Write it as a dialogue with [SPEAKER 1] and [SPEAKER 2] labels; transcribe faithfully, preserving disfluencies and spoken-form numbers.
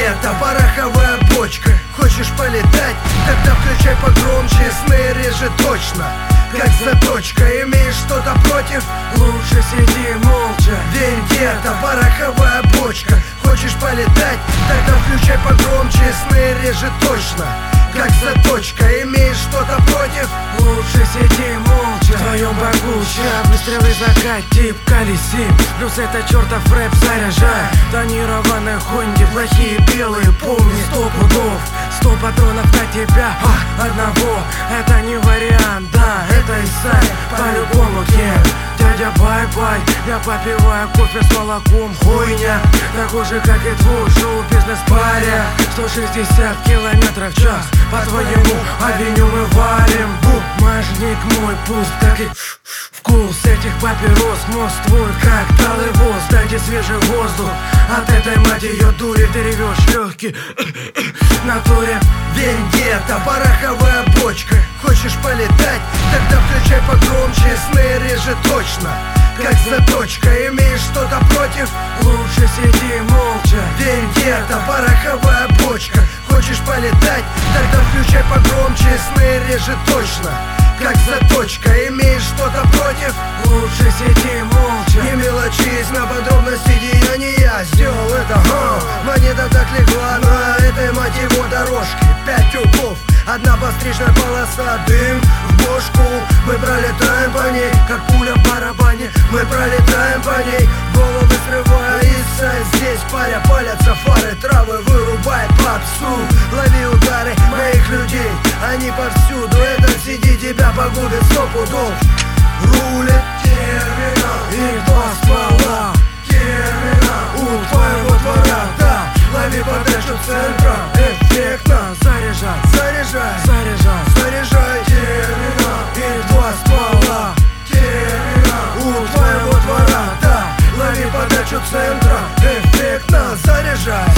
[SPEAKER 1] Вендетта, пороховая бочка. Хочешь полетать? Тогда включай погромче. Сны реже точно, как заточка. Имеешь что-то против?
[SPEAKER 2] Лучше сиди молча.
[SPEAKER 1] Вендетта, пороховая бочка. Хочешь полетать? Тогда включай погромче. Сны реже точно, как заточка. Имеешь что-то против?
[SPEAKER 2] Лучше сиди молча. В твоем боку ща выстрелы закат, тип колесим. Плюс это чертов рэп заряжай. Тонированные хонди, плохие белые, помни сто пудов. Сто патронов на тебя, а, одного. Это не вариант, да, это Исай. По-любому кем? Дядя бай-бай. Я попиваю кофе с молоком. Хуйня, такой же, как и твой шоу-бизнес паря. Сто шестьдесят километров в час. По твоему авеню мы валим. Бумажник мой пуст, как и вкус этих папирос. Мост твой, как талый воз. Дайте свежий воздух. От этой мать ее дури ты ревешь легкий натуре.
[SPEAKER 1] Вендетта, пороховая бочка. Хочешь полетать? Тогда включай погромче. Сны реже точно, как заточка. Имеешь что-то против?
[SPEAKER 2] Лучше сиди молча.
[SPEAKER 1] Вендетта, пороховая бочка. Хочешь полетать? Тогда включай погромче. Сны реже точно, как заточка. Имеешь что-то против?
[SPEAKER 2] Лучше сиди молча.
[SPEAKER 1] Не мелочись на подробности деяния. Сделал это, ха, монета так легла на этой мать его дорожке. Пять углов, одна подстрижная полоса. Дым в бошку. Мы пролетаем по ней, как пуля в барабане. Мы пролетаем по ней, головы срывая. Исай здесь паря, палятся фары. Травы вырубай попсу. Лови удары моих людей, они повсюду. Этот сиди тебя погубит сто пудов. Рулит терминал и два ствола. Терминал у твоего двора, да. Лови подачу центра, эффектно.
[SPEAKER 2] Заряжай,
[SPEAKER 1] Заряжай,
[SPEAKER 2] заряжай,
[SPEAKER 1] заряжай. Терминал и два ствола. Терминал у твоего двора, да. Лови подачу центра, эффектно. Заряжай.